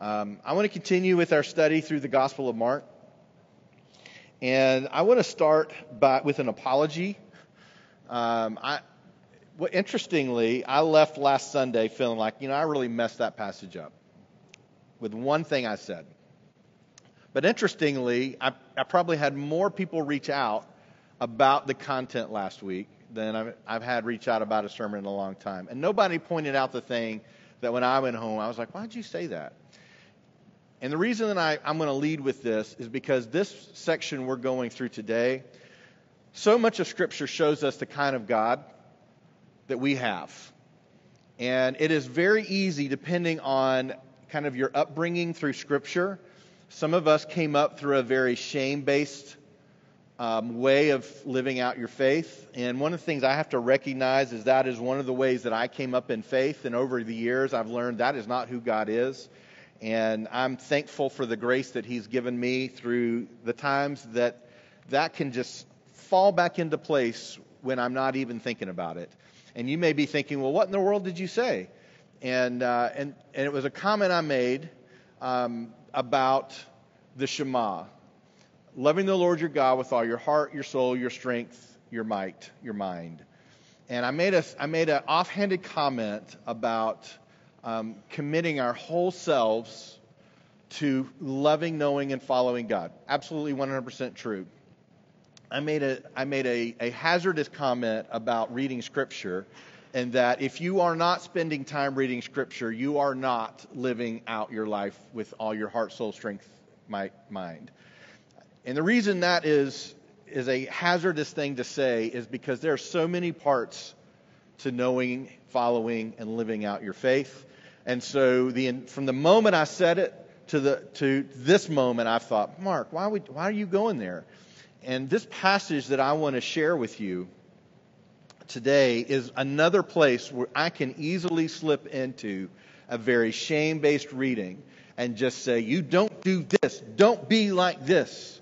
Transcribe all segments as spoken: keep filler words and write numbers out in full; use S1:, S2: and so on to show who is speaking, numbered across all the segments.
S1: Um, I want to continue with our study through the Gospel of Mark. And I want to start by, with an apology. Um, I, well, interestingly, I left last Sunday feeling like, you know, I really messed that passage up with one thing I said. But interestingly, I, I probably had more people reach out about the content last week than I've, I've had reach out about a sermon in a long time. And nobody pointed out the thing that when I went home, I was like, why'd you say that? And the reason that I, I'm going to lead with this is because this section we're going through today, so much of Scripture shows us the kind of God that we have. And it is very easy, depending on kind of your upbringing through Scripture. Some of us came up through a very shame-based um, way of living out your faith. And one of the things I have to recognize is that is one of the ways that I came up in faith. And over the years, I've learned that is not who God is. And I'm thankful for the grace that He's given me through the times that that can just fall back into place when I'm not even thinking about it. And you may be thinking, well, what in the world did you say? And uh, and, and it was a comment I made um, about the Shema. Loving the Lord your God with all your heart, your soul, your strength, your might, your mind. And I made a, I made an offhanded comment about Um, committing our whole selves to loving, knowing, and following God. Absolutely one hundred percent true. I made a I made a, a hazardous comment about reading Scripture, and that if you are not spending time reading Scripture, you are not living out your life with all your heart, soul, strength, might, mind. And the reason that is is a hazardous thing to say is because there are so many parts to knowing, following, and living out your faith. And so the from the moment I said it to the to this moment, I've thought, Mark, why would why are you going there? And this passage that I want to share with you today is another place where I can easily slip into a very shame-based reading and just say, you don't do this, don't be like this.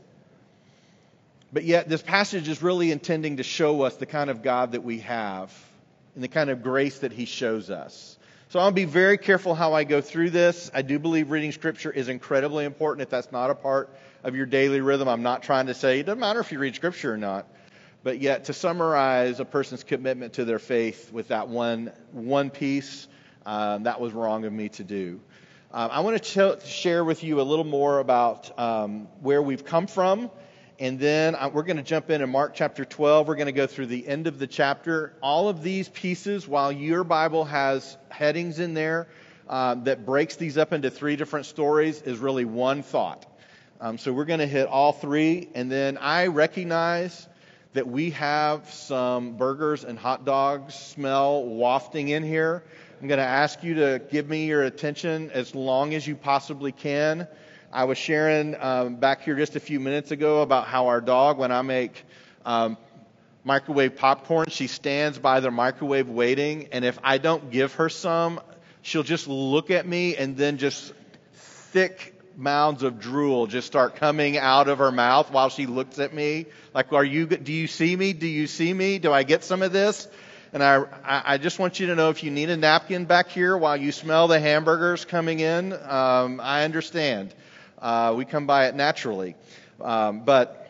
S1: But yet this passage is really intending to show us the kind of God that we have and the kind of grace that He shows us. So I'll be very careful how I go through this. I do believe reading Scripture is incredibly important. If that's not a part of your daily rhythm, I'm not trying to say it doesn't matter if you read Scripture or not. But yet to summarize a person's commitment to their faith with that one one piece, um, that was wrong of me to do. Um, I want to ch- share with you a little more about um, where we've come from. And then we're going to jump in in Mark chapter twelve. We're going to go through the end of the chapter. All of these pieces, while your Bible has headings in there um, that breaks these up into three different stories, is really one thought. Um, so we're going to hit all three. And then I recognize that we have some burgers and hot dogs smell wafting in here. I'm going to ask you to give me your attention as long as you possibly can. I was sharing um, back here just a few minutes ago about how our dog, when I make um, microwave popcorn, she stands by the microwave waiting, and if I don't give her some, she'll just look at me and then just thick mounds of drool just start coming out of her mouth while she looks at me. Like, are you? Do you see me? Do you see me? Do I get some of this? And I, I just want you to know, if you need a napkin back here while you smell the hamburgers coming in, um, I understand. Uh, we come by it naturally. Um, but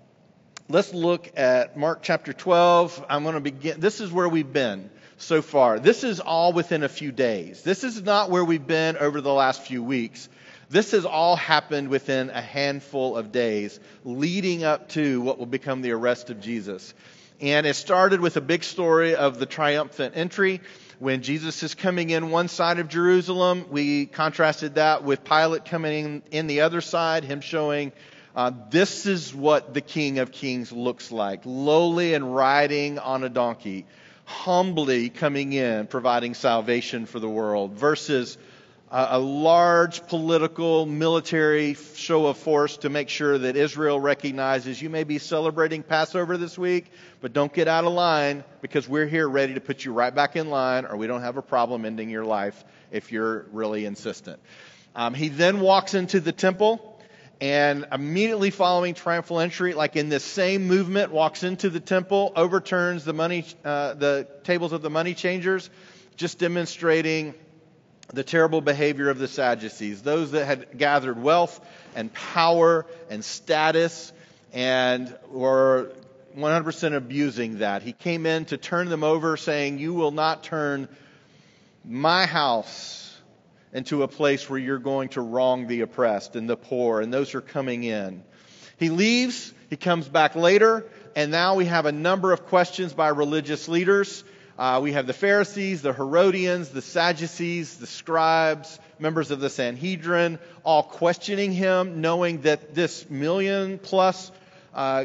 S1: let's look at Mark chapter twelve. I'm going to begin. This is where we've been so far. This is all within a few days. This is not where we've been over the last few weeks. This has all happened within a handful of days, leading up to what will become the arrest of Jesus. And it started with a big story of the triumphant entry. When Jesus is coming in one side of Jerusalem, we contrasted that with Pilate coming in, in the other side, him showing uh, this is what the King of Kings looks like. Lowly and riding on a donkey, humbly coming in, providing salvation for the world, versus a large political, military show of force to make sure that Israel recognizes you may be celebrating Passover this week, but don't get out of line, because we're here ready to put you right back in line, or we don't have a problem ending your life if you're really insistent. Um, he then walks into the temple, and immediately following triumphal entry, like in this same movement, walks into the temple, overturns the money, uh, the tables of the money changers, just demonstrating the terrible behavior of the Sadducees, those that had gathered wealth and power and status and were one hundred percent abusing that. He came in to turn them over, saying, you will not turn my house into a place where you're going to wrong the oppressed and the poor and those who are coming in. He leaves, he comes back later, and now we have a number of questions by religious leaders. Uh, we have the Pharisees, the Herodians, the Sadducees, the scribes, members of the Sanhedrin, all questioning him, knowing that this million plus uh,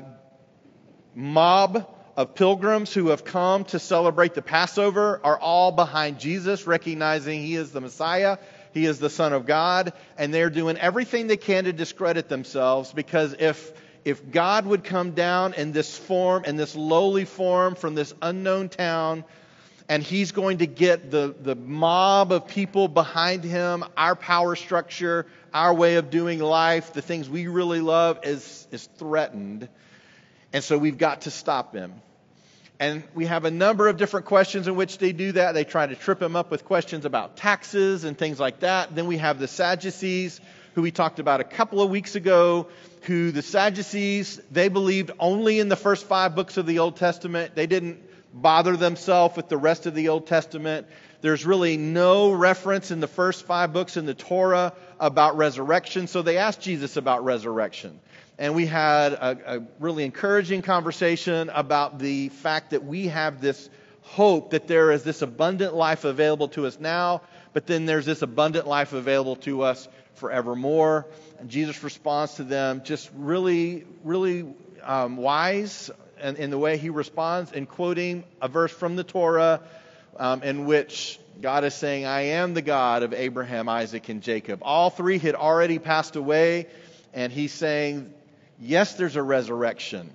S1: mob of pilgrims who have come to celebrate the Passover are all behind Jesus, recognizing he is the Messiah, he is the Son of God, and they're doing everything they can to discredit themselves, because if if God would come down in this form, in this lowly form from this unknown town, and he's going to get the, the mob of people behind him, our power structure, our way of doing life, the things we really love is, is threatened. And so we've got to stop him. And we have a number of different questions in which they do that. They try to trip him up with questions about taxes and things like that. Then we have the Sadducees, who we talked about a couple of weeks ago, who the Sadducees, they believed only in the first five books of the Old Testament. They didn't bother themselves with the rest of the Old Testament. There's really no reference in the first five books in the Torah about resurrection. So they asked Jesus about resurrection. And we had a, a really encouraging conversation about the fact that we have this hope that there is this abundant life available to us now, but then there's this abundant life available to us forevermore. And Jesus responds to them just really, really um, wise in, in the way he responds, in quoting a verse from the Torah um, in which God is saying, I am the God of Abraham, Isaac, and Jacob. All three had already passed away, and he's saying, yes, there's a resurrection.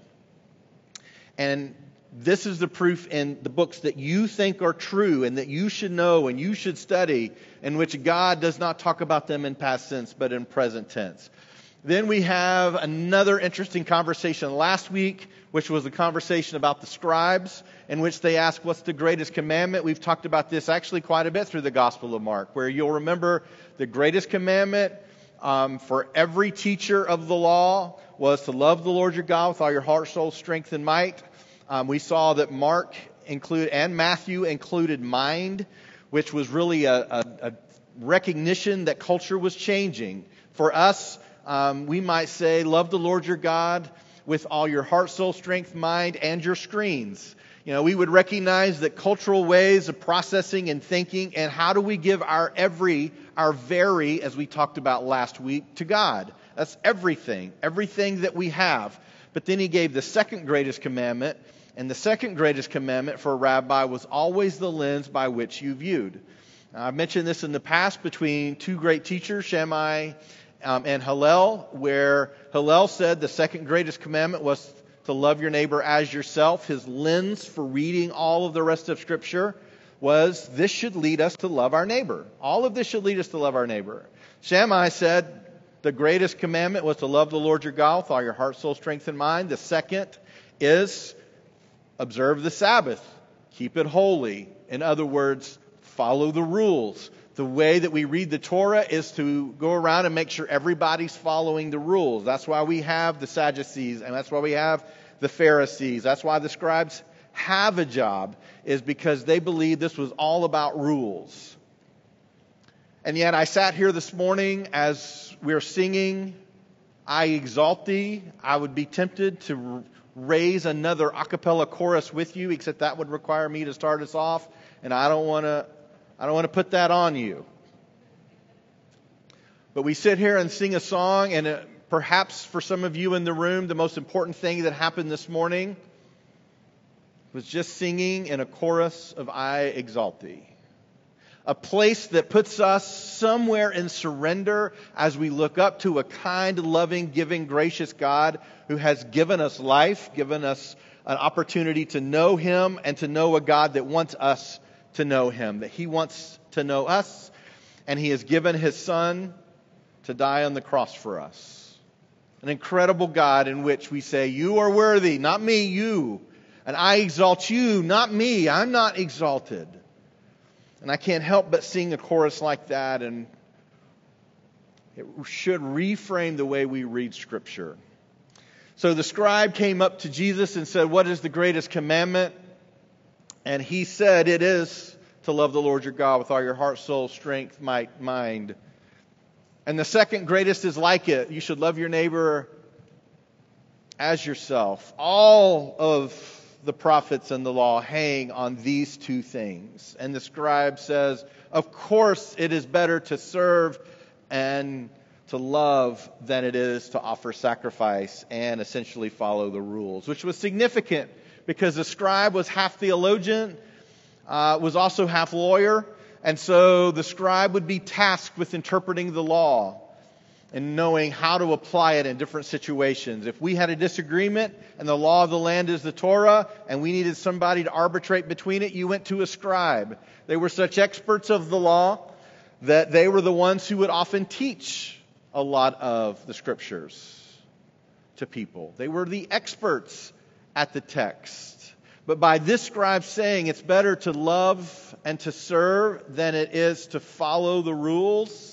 S1: And this is the proof in the books that you think are true and that you should know and you should study, in which God does not talk about them in past tense, but in present tense. Then we have another interesting conversation last week, which was a conversation about the scribes, in which they ask, what's the greatest commandment? We've talked about this actually quite a bit through the Gospel of Mark, where you'll remember the greatest commandment um, for every teacher of the law was to love the Lord your God with all your heart, soul, strength, and might. Um, we saw that Mark include and Matthew included mind, which was really a, a, a recognition that culture was changing. For us, um, we might say, love the Lord your God with all your heart, soul, strength, mind, and your screens. You know, we would recognize that cultural ways of processing and thinking, and how do we give our every, our very, as we talked about last week, to God. That's everything, everything that we have. But then he gave the second greatest commandment, and the second greatest commandment for a rabbi was always the lens by which you viewed. Now, I've mentioned this in the past between two great teachers, Shammai um, and Hillel, where Hillel said the second greatest commandment was to love your neighbor as yourself. His lens for reading all of the rest of Scripture was, this should lead us to love our neighbor. All of this should lead us to love our neighbor. Shammai said the greatest commandment was to love the Lord your God with all your heart, soul, strength, and mind. The second is observe the Sabbath. Keep it holy. In other words, follow the rules. The way that we read the Torah is to go around and make sure everybody's following the rules. That's why we have the Sadducees, and that's why we have the Pharisees. That's why the scribes have a job, is because they believe this was all about rules. And yet I sat here this morning as we were singing, I Exalt Thee. I would be tempted to raise another a cappella chorus with you, except that would require me to start us off, and I don't want to I don't want to put that on you. But we sit here and sing a song, and uh, perhaps for some of you in the room, the most important thing that happened this morning was just singing in a chorus of I Exalt Thee. A place that puts us somewhere in surrender as we look up to a kind, loving, giving, gracious God who has given us life, given us an opportunity to know Him, and to know a God that wants us to know Him, that He wants to know us, and He has given His Son to die on the cross for us. An incredible God in which we say, you are worthy, not me, you. And I exalt you, not me, I'm not exalted. And I can't help but sing a chorus like that, and it should reframe the way we read Scripture. So the scribe came up to Jesus and said, "What is the greatest commandment?" And he said, "It is to love the Lord your God with all your heart, soul, strength, might, mind. And the second greatest is like it. You should love your neighbor as yourself." All of the prophets and the law hang on these two things. And the scribe says, of course it is better to serve and to love than it is to offer sacrifice and essentially follow the rules, which was significant because the scribe was half theologian, uh, was also half lawyer, and so the scribe would be tasked with interpreting the law and knowing how to apply it in different situations. If we had a disagreement and the law of the land is the Torah and we needed somebody to arbitrate between it, you went to a scribe. They were such experts of the law that they were the ones who would often teach a lot of the scriptures to people. They were the experts at the text. But by this scribe saying it's better to love and to serve than it is to follow the rules,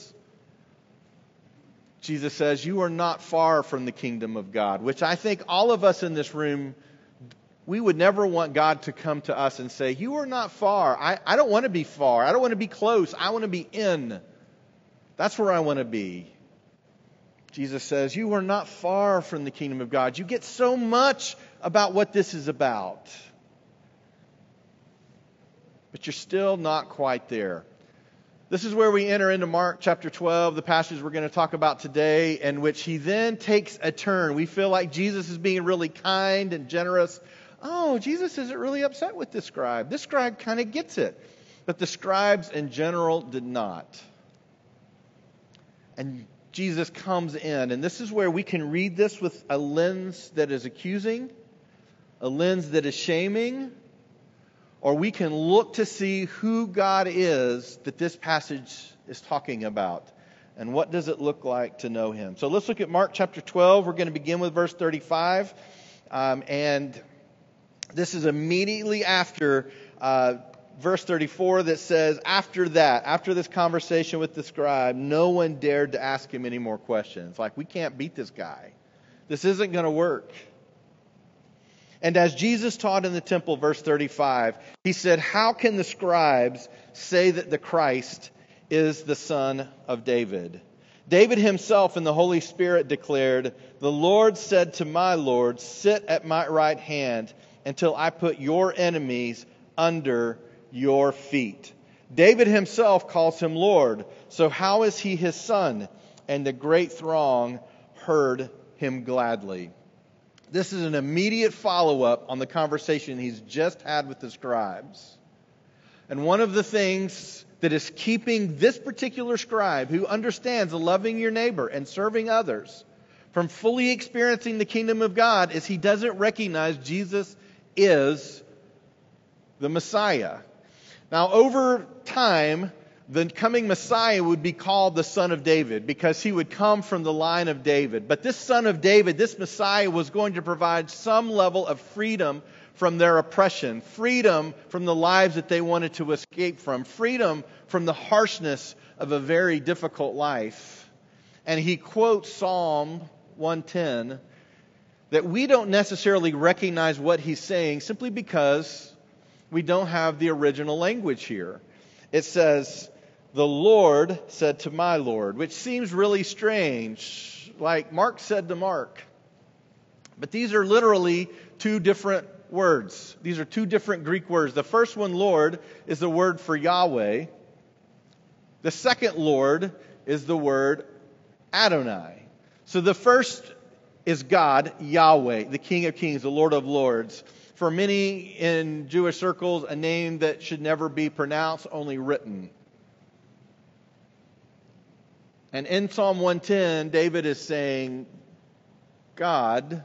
S1: Jesus says, you are not far from the kingdom of God, which I think all of us in this room, we would never want God to come to us and say, you are not far. I, I don't want to be far. I don't want to be close. I want to be in. That's where I want to be. Jesus says, you are not far from the kingdom of God. You get so much about what this is about, but you're still not quite there. This is where we enter into Mark chapter twelve, the passage we're going to talk about today, in which he then takes a turn. We feel like Jesus is being really kind and generous. Oh, Jesus isn't really upset with this scribe. This scribe kind of gets it. But the scribes in general did not. And Jesus comes in, and this is where we can read this with a lens that is accusing, a lens that is shaming, or we can look to see who God is that this passage is talking about. And what does it look like to know Him? So let's look at Mark chapter twelve. We're going to begin with verse thirty-five. Um, and this is immediately after uh, verse thirty-four that says, after that, after this conversation with the scribe, no one dared to ask him any more questions. Like, we can't beat this guy. This isn't going to work. And as Jesus taught in the temple, verse thirty-five, he said, how can the scribes say that the Christ is the son of David? David himself in the Holy Spirit declared, the Lord said to my Lord, sit at my right hand until I put your enemies under your feet. David himself calls him Lord. So how is he his son? And the great throng heard him gladly. This is an immediate follow-up on the conversation he's just had with the scribes. And one of the things that is keeping this particular scribe, who understands loving your neighbor and serving others, from fully experiencing the kingdom of God, is he doesn't recognize Jesus is the Messiah. Now, over time, the coming Messiah would be called the Son of David because he would come from the line of David. But this Son of David, this Messiah, was going to provide some level of freedom from their oppression, freedom from the lives that they wanted to escape from, freedom from the harshness of a very difficult life. And he quotes Psalm one ten that we don't necessarily recognize what he's saying simply because we don't have the original language here. It says, the Lord said to my Lord, which seems really strange, like Mark said to Mark. But these are literally two different words. These are two different Greek words. The first one, Lord, is the word for Yahweh. The second Lord is the word Adonai. So the first is God, Yahweh, the King of Kings, the Lord of Lords. For many in Jewish circles, a name that should never be pronounced, only written. And in Psalm one ten, David is saying, God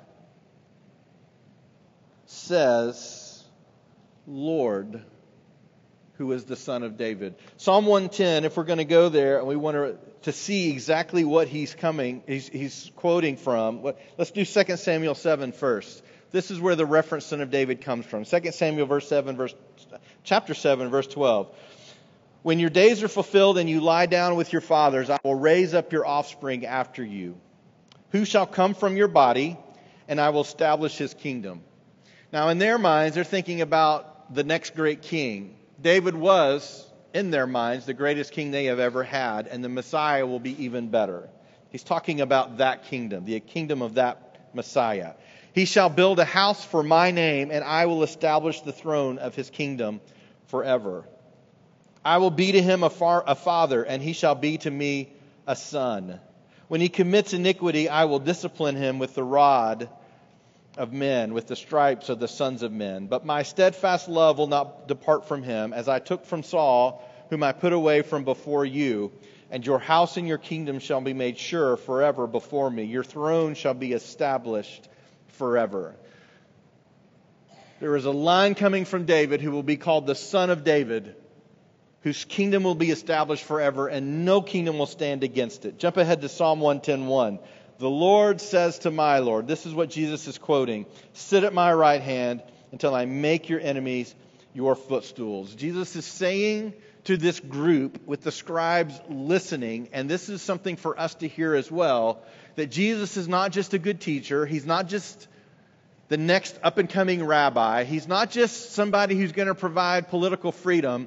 S1: says, Lord, who is the Son of David. Psalm one ten, if we're going to go there and we want to, to see exactly what he's coming, he's, he's quoting from, let's do Second Samuel seven first. This is where the reference Son of David comes from. Second Samuel verse seven, verse, chapter seven, verse twelve. When your days are fulfilled and you lie down with your fathers, I will raise up your offspring after you, who shall come from your body, and I will establish his kingdom. Now, in their minds, they're thinking about the next great king. David was, in their minds, the greatest king they have ever had, and the Messiah will be even better. He's talking about that kingdom, the kingdom of that Messiah. He shall build a house for my name, and I will establish the throne of his kingdom forever. I will be to him a, far, a father, and he shall be to me a son. When he commits iniquity, I will discipline him with the rod of men, with the stripes of the sons of men. But my steadfast love will not depart from him, as I took from Saul, whom I put away from before you. And your house and your kingdom shall be made sure forever before me. Your throne shall be established forever. There is a line coming from David who will be called the Son of David, whose kingdom will be established forever, and no kingdom will stand against it. Jump ahead to Psalm one ten one. The Lord says to my Lord, this is what Jesus is quoting, sit at my right hand until I make your enemies your footstools. Jesus is saying to this group with the scribes listening, and this is something for us to hear as well, that Jesus is not just a good teacher. He's not just the next up-and-coming rabbi. He's not just somebody who's going to provide political freedom.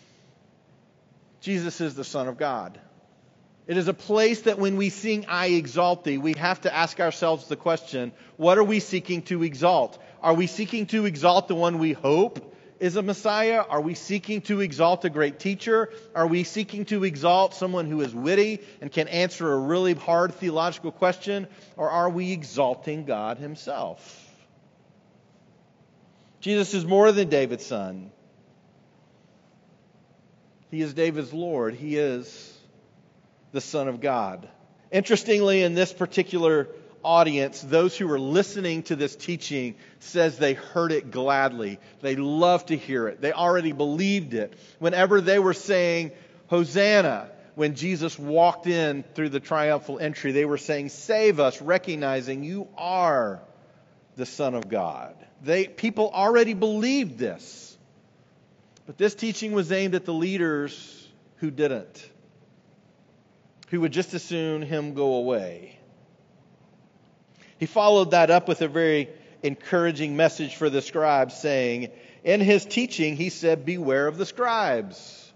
S1: Jesus is the Son of God. It is a place that when we sing, I exalt thee, we have to ask ourselves the question, what are we seeking to exalt? Are we seeking to exalt the one we hope is a Messiah? Are we seeking to exalt a great teacher? Are we seeking to exalt someone who is witty and can answer a really hard theological question? Or are we exalting God himself? Jesus is more than David's son. He is David's Lord. He is the Son of God. Interestingly, in this particular audience, those who were listening to this teaching says they heard it gladly. They loved to hear it. They already believed it. Whenever they were saying, Hosanna, when Jesus walked in through the triumphal entry, they were saying, save us, recognizing you are the Son of God. They, people already believed this. But this teaching was aimed at the leaders who didn't, who would just as soon him go away. He followed that up with a very encouraging message for the scribes, saying, in his teaching, he said, beware of the scribes,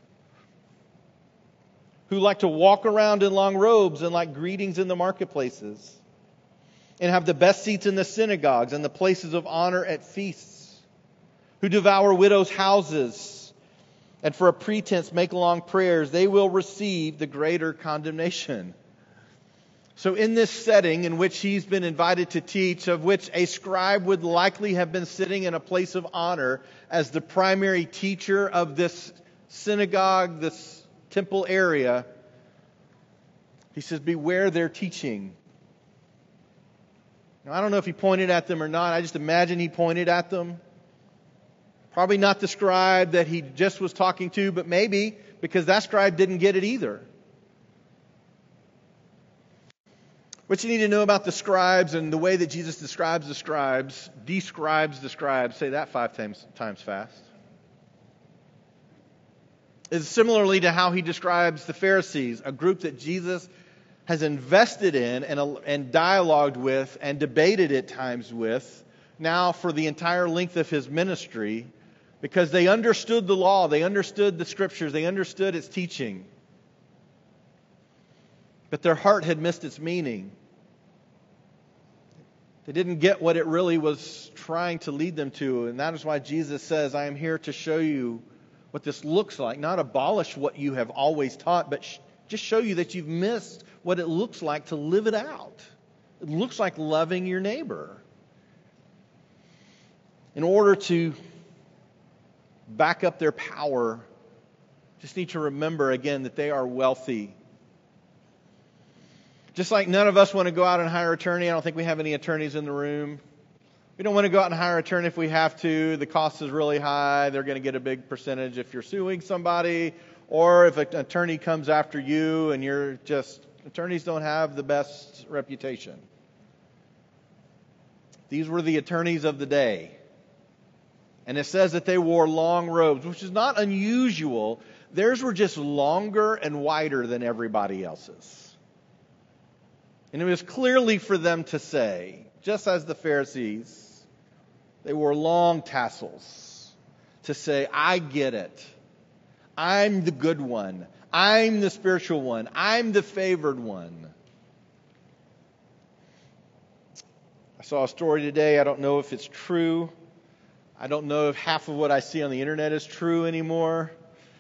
S1: who like to walk around in long robes and like greetings in the marketplaces, and have the best seats in the synagogues and the places of honor at feasts, who devour widows' houses, and for a pretense make long prayers. They will receive the greater condemnation. So in this setting in which he's been invited to teach, of which a scribe would likely have been sitting in a place of honor as the primary teacher of this synagogue, this temple area, he says, beware their teaching. Now, I don't know if he pointed at them or not. I just imagine he pointed at them. Probably not the scribe that he just was talking to, but maybe because that scribe didn't get it either. What you need to know about the scribes and the way that Jesus describes the scribes, describes the scribes, say that five times, times fast, is similarly to how he describes the Pharisees, a group that Jesus has invested in and, and dialogued with and debated at times with now for the entire length of his ministry, because they understood the law, they understood the scriptures, they understood its teaching. But their heart had missed its meaning. They didn't get what it really was trying to lead them to. And that is why Jesus says, I am here to show you what this looks like. Not abolish what you have always taught, but sh- just show you that you've missed what it looks like to live it out. It looks like loving your neighbor. In order to back up their power, just need to remember again that they are wealthy. Just like none of us want to go out and hire an attorney. I don't think we have any attorneys in the room. We don't want to go out and hire an attorney if we have to. The cost is really high. They're going to get a big percentage if you're suing somebody, or if an attorney comes after you and you're just... Attorneys don't have the best reputation. These were the attorneys of the day. And it says that they wore long robes, which is not unusual. theirs were just longer and wider than everybody else's. And it was clearly for them to say, just as the Pharisees, they wore long tassels to say, I get it. I'm the good one. I'm the spiritual one. I'm the favored one. I saw a story today. I don't know if it's true. I don't know if half of what I see on the internet is true anymore.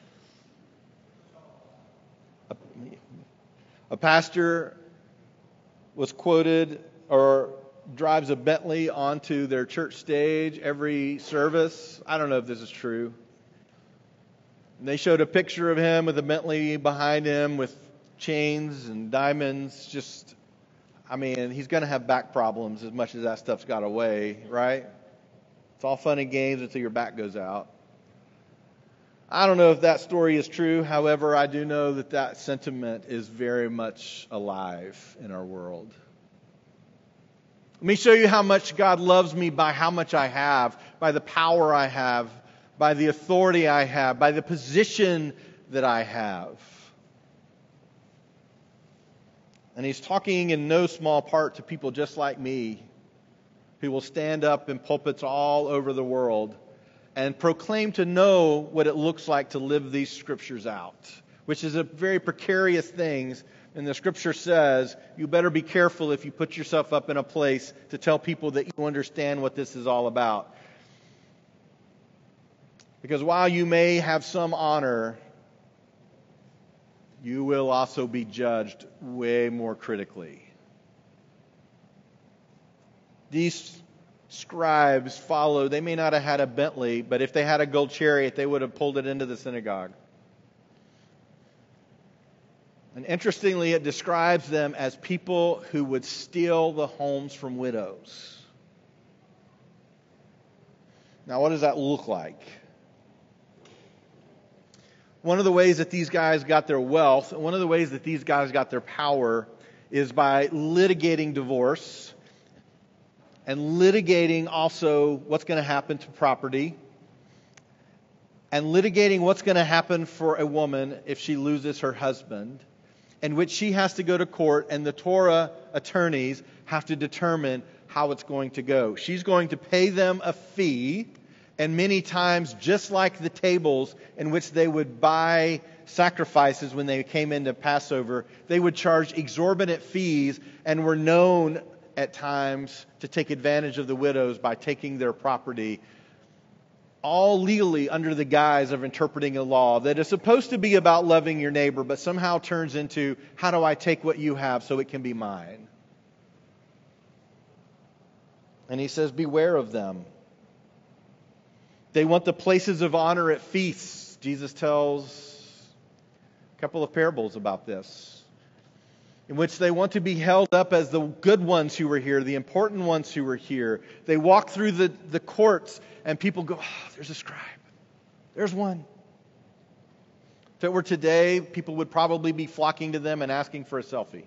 S1: A, a pastor was quoted or drives a Bentley onto their church stage every service. I don't know if this is true. And they showed a picture of him with a Bentley behind him with chains and diamonds. Just, I mean, he's going to have back problems as much as that stuff's got away, right? It's all fun and games until your back goes out. I don't know if that story is true. However, I do know that that sentiment is very much alive in our world. Let me show you how much God loves me by how much I have, by the power I have, by the authority I have, by the position that I have. And he's talking in no small part to people just like me, who will stand up in pulpits all over the world and proclaim to know what it looks like to live these scriptures out, which is a very precarious thing. And the scripture says, you better be careful if you put yourself up in a place to tell people that you understand what this is all about. Because while you may have some honor, you will also be judged way more critically. These scribes followed. They may not have had a Bentley, but if they had a gold chariot, they would have pulled it into the synagogue. And interestingly, it describes them as people who would steal the homes from widows. Now, what does that look like? One of the ways that these guys got their wealth, one of the ways that these guys got their power is by litigating divorce and litigating also what's going to happen to property and litigating what's going to happen for a woman if she loses her husband, in which she has to go to court and the Torah attorneys have to determine how it's going to go. She's going to pay them a fee, and many times, just like the tables in which they would buy sacrifices when they came into Passover, they would charge exorbitant fees and were known at times to take advantage of the widows by taking their property, all legally under the guise of interpreting a law that is supposed to be about loving your neighbor, but somehow turns into, how do I take what you have so it can be mine? And he says, beware of them. They want the places of honor at feasts. Jesus tells a couple of parables about this, in which they want to be held up as the good ones who were here, the important ones who were here. They walk through the, the courts and people go, oh, there's a scribe. There's one. If it were today, people would probably be flocking to them and asking for a selfie.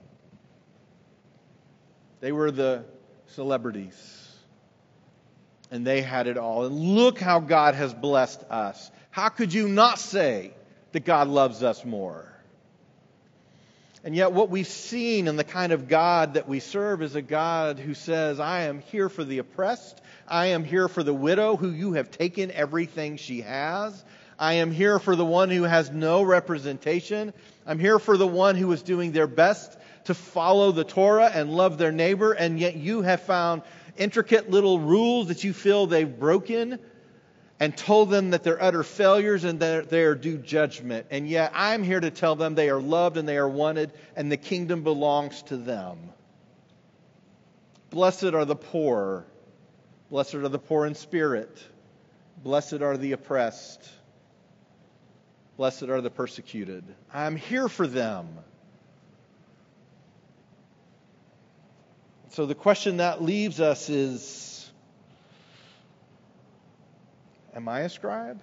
S1: They were the celebrities. And they had it all. And look how God has blessed us. How could you not say that God loves us more? And yet what we've seen in the kind of God that we serve is a God who says, I am here for the oppressed. I am here for the widow who you have taken everything she has. I am here for the one who has no representation. I'm here for the one who is doing their best to follow the Torah and love their neighbor. And yet you have found intricate little rules that you feel they've broken and told them that they're utter failures and that they are due judgment. And yet I'm here to tell them they are loved and they are wanted and the kingdom belongs to them. Blessed are the poor. Blessed are the poor in spirit. Blessed are the oppressed. Blessed are the persecuted. I'm here for them. So the question that leaves us is, am I a scribe?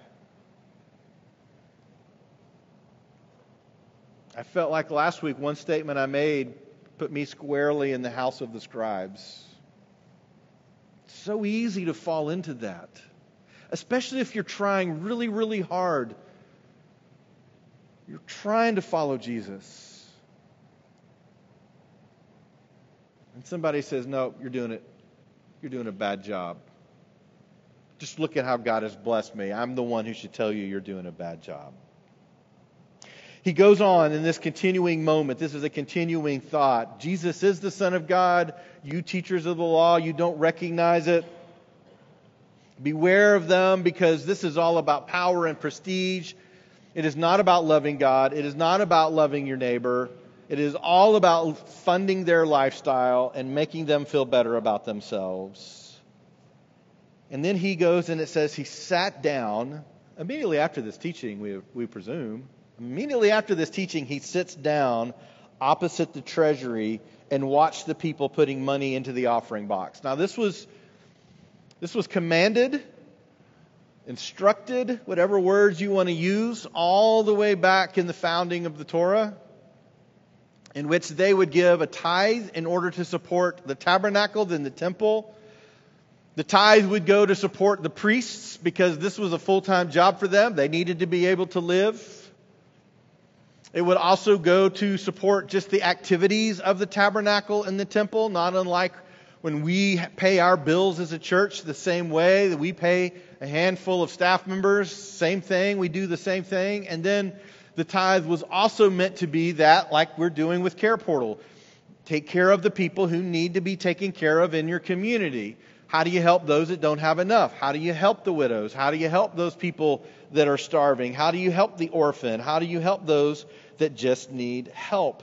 S1: I felt like last week one statement I made put me squarely in the house of the scribes. It's so easy to fall into that, especially if you're trying really, really hard You're trying to follow Jesus. And somebody says, no, you're doing it. You're doing a bad job. Just look at how God has blessed me. I'm the one who should tell you you're doing a bad job. He goes on in this continuing moment. This is a continuing thought. Jesus is the Son of God. You teachers of the law, you don't recognize it. Beware of them, because this is all about power and prestige. It is not about loving God. It is not about loving your neighbor. It is all about funding their lifestyle and making them feel better about themselves. And then he goes and it says he sat down immediately after this teaching, we, we presume. Immediately after this teaching, he sits down opposite the treasury and watched the people putting money into the offering box. Now, this was this was commanded, instructed, whatever words you want to use, all the way back in the founding of the Torah, in which they would give a tithe in order to support the tabernacle, then the temple. The tithe would go to support the priests because this was a full-time job for them. They needed to be able to live. It would also go to support just the activities of the tabernacle and the temple, not unlike when we pay our bills as a church the same way that we pay a handful of staff members. Same thing. We do the same thing. And then the tithe was also meant to be that, like we're doing with Care Portal. Take care of the people who need to be taken care of in your community. How do you help those that don't have enough? How do you help the widows? How do you help those people that are starving? How do you help the orphan? How do you help those that just need help?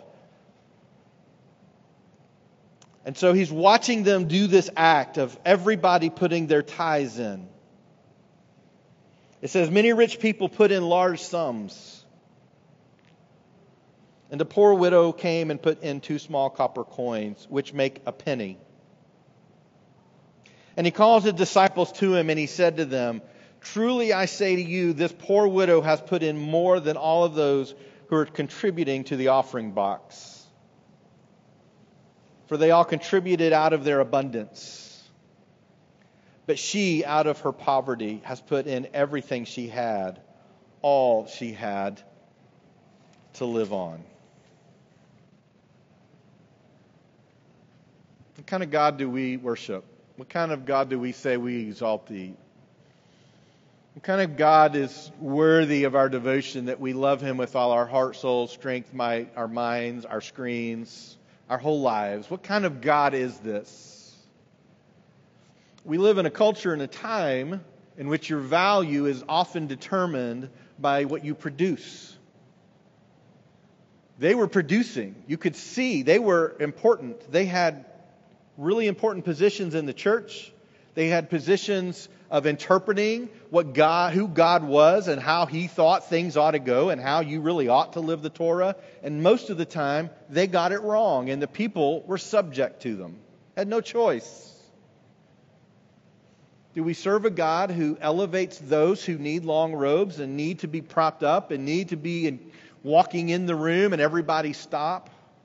S1: And so he's watching them do this act of everybody putting their tithes in. It says, many rich people put in large sums. And the poor widow came and put in two small copper coins, which make a penny. And he calls the disciples to him and he said to them, truly I say to you, this poor widow has put in more than all of those who are contributing to the offering box. For they all contributed out of their abundance. But she, out of her poverty, has put in everything she had, all she had to live on. What kind of God do we worship? What kind of God do we say we exalt thee? What kind of God is worthy of our devotion, that we love him with all our heart, soul, strength, might, our minds, our screens, our whole lives? What kind of God is this? We live in a culture and a time in which your value is often determined by what you produce. They were producing. You could see they were important. They had really important positions in the church. They had positions of interpreting what God, who God was and how he thought things ought to go and how you really ought to live the Torah. And most of the time, they got it wrong and the people were subject to them. Had no choice. Do we serve a God who elevates those who need long robes and need to be propped up and need to be in, walking in the room and everybody stop?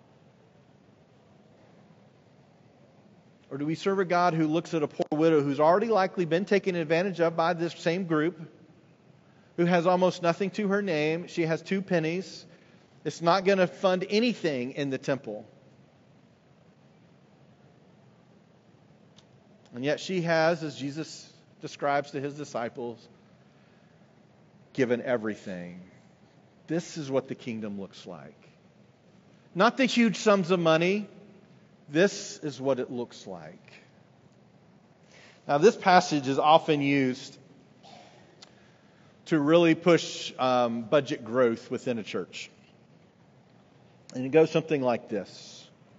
S1: Or do we serve a God who looks at a poor widow who's already likely been taken advantage of by this same group, who has almost nothing to her name? She has two pennies. It's not going to fund anything in the temple. And yet she has, as Jesus describes to his disciples, given everything. This is what the kingdom looks like. Not the huge sums of money. This is what it looks like. Now, this passage is often used to really push um, budget growth within a church. And it goes something like this.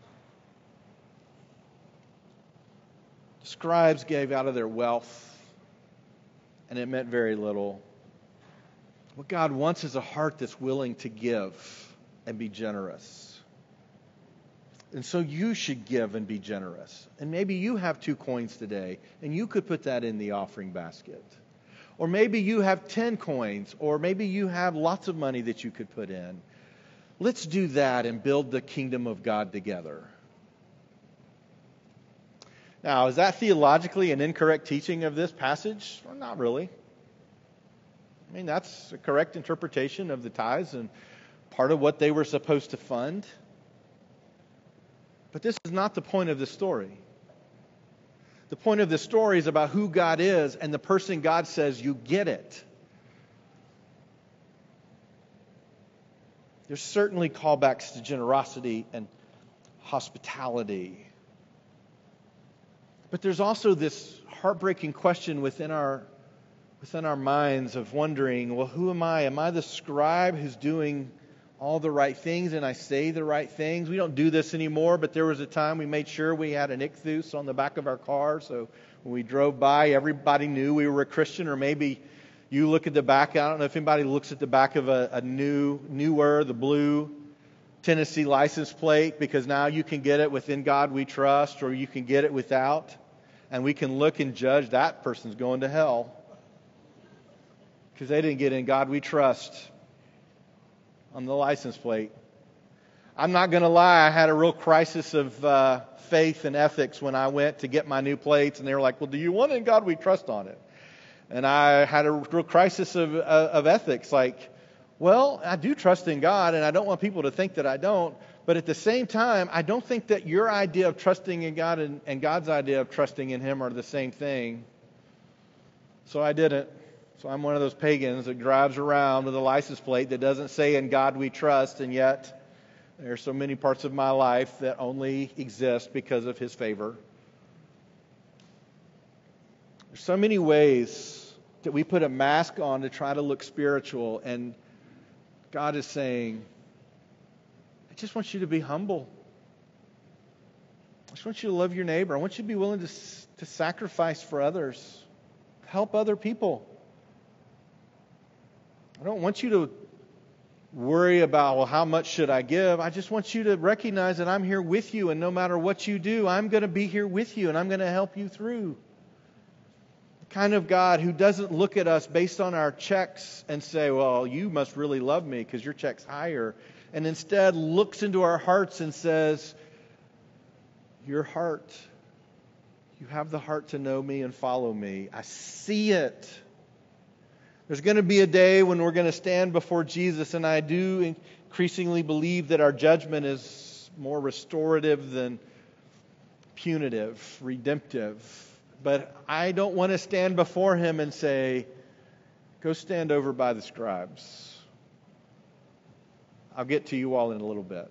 S1: The scribes gave out of their wealth, and it meant very little. What God wants is a heart that's willing to give and be generous. And so you should give and be generous. And maybe you have two coins today, and you could put that in the offering basket. Or maybe you have ten coins, or maybe you have lots of money that you could put in. Let's do that and build the kingdom of God together. Now, is that theologically an incorrect teaching of this passage? Well, not really. I mean, that's a correct interpretation of the tithes and part of what they were supposed to fund. But this is not the point of the story. The point of the story is about who God is and the person God says, you get it. There's certainly callbacks to generosity and hospitality. But there's also this heartbreaking question within our within our minds of wondering, well, who am I? Am I the scribe who's doing all the right things and I say the right things? We don't do this anymore, but there was a time we made sure we had an ichthus on the back of our car, so when we drove by, everybody knew we were a Christian. Or maybe you look at the back, I don't know if anybody looks at the back of a, a new, newer, the blue Tennessee license plate, because now you can get it with In God We Trust, or you can get it without, and we can look and judge that person's going to hell because they didn't get In God We Trust on the license plate. I'm not going to lie, I had a real crisis of uh, faith and ethics when I went to get my new plates, and they were like, well, do you want In God We Trust on it? And I had a real crisis of, uh, of ethics, like, well, I do trust in God, and I don't want people to think that I don't, but at the same time, I don't think that your idea of trusting in God and, and God's idea of trusting in Him are the same thing. So I didn't. So I'm one of those pagans that drives around with a license plate that doesn't say In God We Trust, and yet there are so many parts of my life that only exist because of His favor. There's so many ways that we put a mask on to try to look spiritual, and God is saying, I just want you to be humble. I just want you to love your neighbor. I want you to be willing to, to sacrifice for others, help other people. I don't want you to worry about, well, how much should I give? I just want you to recognize that I'm here with you, and no matter what you do, I'm going to be here with you, and I'm going to help you through. The kind of God who doesn't look at us based on our checks and say, well, you must really love me because your check's higher, and instead looks into our hearts and says, your heart, you have the heart to know me and follow me. I see it. There's going to be a day when we're going to stand before Jesus, and I do increasingly believe that our judgment is more restorative than punitive, redemptive. But I don't want to stand before Him and say, go stand over by the scribes. I'll get to you all in a little bit.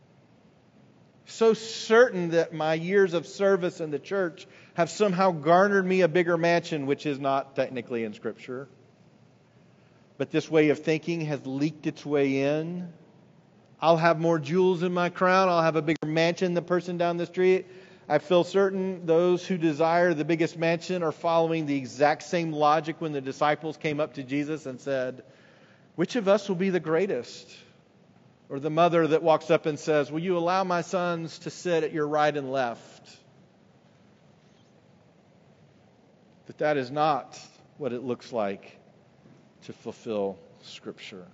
S1: So certain that my years of service in the church have somehow garnered me a bigger mansion, which is not technically in Scripture. But this way of thinking has leaked its way in. I'll have more jewels in my crown. I'll have a bigger mansion than the person down the street. I feel certain those who desire the biggest mansion are following the exact same logic when the disciples came up to Jesus and said, which of us will be the greatest? Or the mother that walks up and says, will you allow my sons to sit at your right and left? But that is not what it looks like to fulfill Scripture.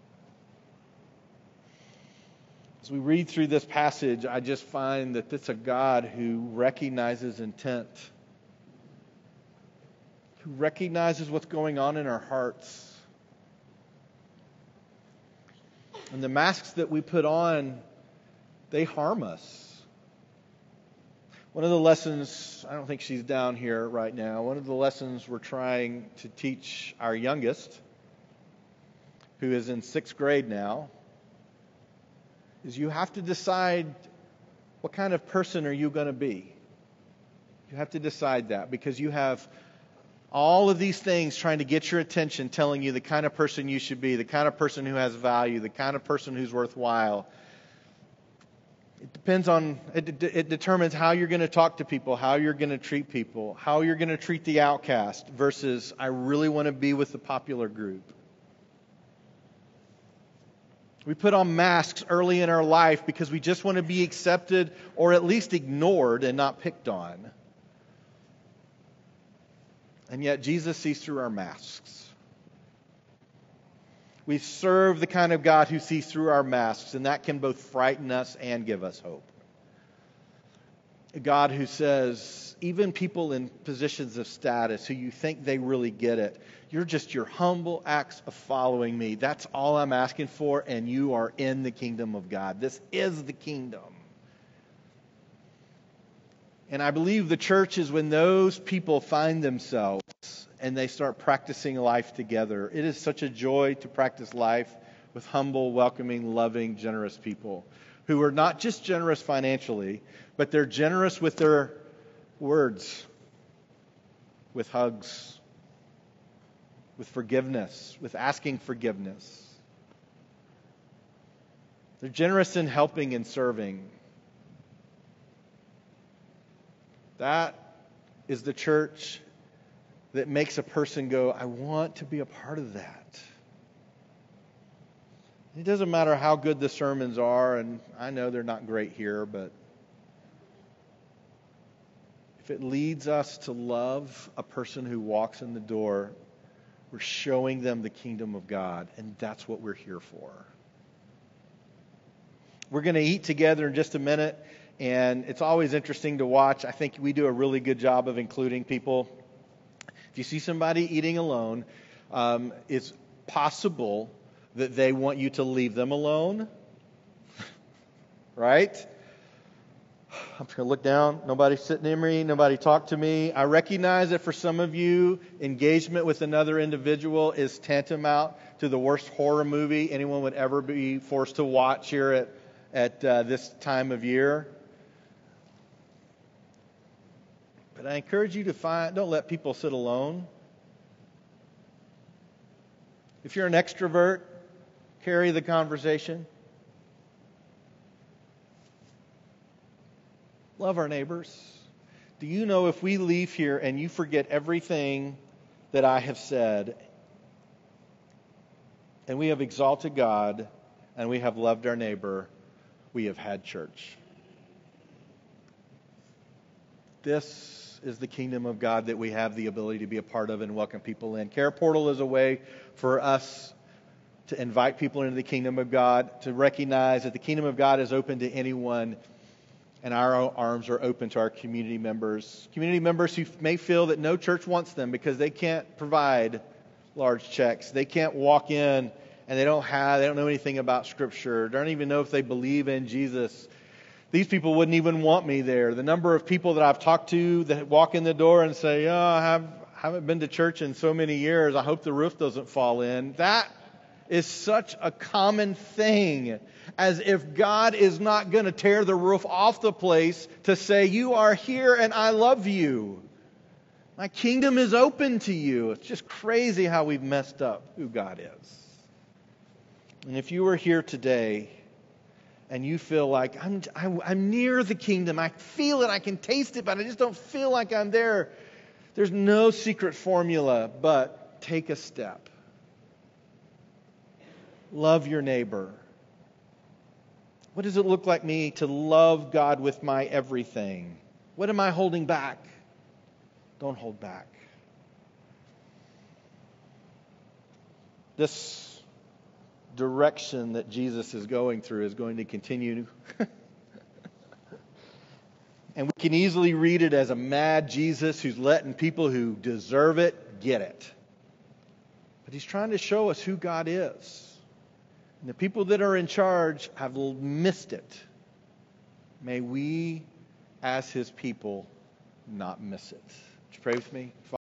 S1: As we read through this passage, I just find that it's a God who recognizes intent, who recognizes what's going on in our hearts. And the masks that we put on, they harm us. One of the lessons, I don't think she's down here right now, one of the lessons we're trying to teach our youngest, who is in sixth grade now, is you have to decide what kind of person are you going to be. You have to decide that because you have all of these things trying to get your attention, telling you the kind of person you should be, the kind of person who has value, the kind of person who's worthwhile. It depends on, it, it determines how you're going to talk to people, how you're going to treat people, how you're going to treat the outcast versus I really want to be with the popular group. We put on masks early in our life because we just want to be accepted or at least ignored and not picked on. And yet Jesus sees through our masks. We serve the kind of God who sees through our masks, and that can both frighten us and give us hope. A God who says, even people in positions of status who you think they really get it. You're just your humble acts of following me. That's all I'm asking for, and you are in the kingdom of God. This is the kingdom. And I believe the church is when those people find themselves and they start practicing life together. It is such a joy to practice life with humble, welcoming, loving, generous people who are not just generous financially, but they're generous with their words, with hugs, with forgiveness, with asking forgiveness. They're generous in helping and serving. That is the church that makes a person go, I want to be a part of that. It doesn't matter how good the sermons are, and I know they're not great here, but if it leads us to love a person who walks in the door, we're showing them the kingdom of God, and that's what we're here for. We're going to eat together in just a minute, and it's always interesting to watch. I think we do a really good job of including people. If you see somebody eating alone, um, it's possible that they want you to leave them alone, right? I'm just going to look down. Nobody sit near me. Nobody talk to me. I recognize that for some of you, engagement with another individual is tantamount to the worst horror movie anyone would ever be forced to watch here at, at uh, this time of year. But I encourage you to find, don't let people sit alone. If you're an extrovert, carry the conversation. Love our neighbors. Do you know if we leave here and you forget everything that I have said, and we have exalted God, and we have loved our neighbor, we have had church. This is the kingdom of God that we have the ability to be a part of and welcome people in. Care Portal is a way for us to invite people into the kingdom of God, to recognize that the kingdom of God is open to anyone, and our arms are open to our community members. Community members who may feel that no church wants them because they can't provide large checks. They can't walk in and they don't have, they don't know anything about Scripture. They don't even know if they believe in Jesus. These people wouldn't even want me there. The number of people that I've talked to that walk in the door and say, oh, I have, haven't been to church in so many years. I hope the roof doesn't fall in. That is such a common thing, as if God is not going to tear the roof off the place to say, you are here and I love you. My kingdom is open to you. It's just crazy how we've messed up who God is. And if you are here today and you feel like, I'm, I'm near the kingdom, I feel it, I can taste it, but I just don't feel like I'm there. There's no secret formula, but take a step. Love your neighbor. What does it look like me to love God with my everything? What am I holding back? Don't hold back. This direction that Jesus is going through is going to continue. And we can easily read it as a mad Jesus who's letting people who deserve it get it. But he's trying to show us who God is. And the people that are in charge have missed it. May we, as his people, not miss it. Would you pray with me?